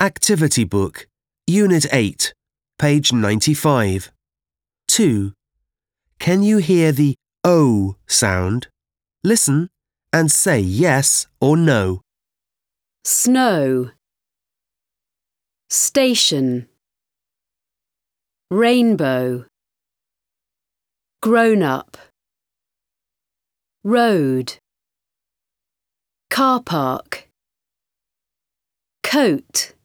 Activity Book, Unit 8, page 95. 2. Can you hear the O sound? Listen and say yes or no. Snow. Station. Rainbow. Grown up. Road. Car park. Coat.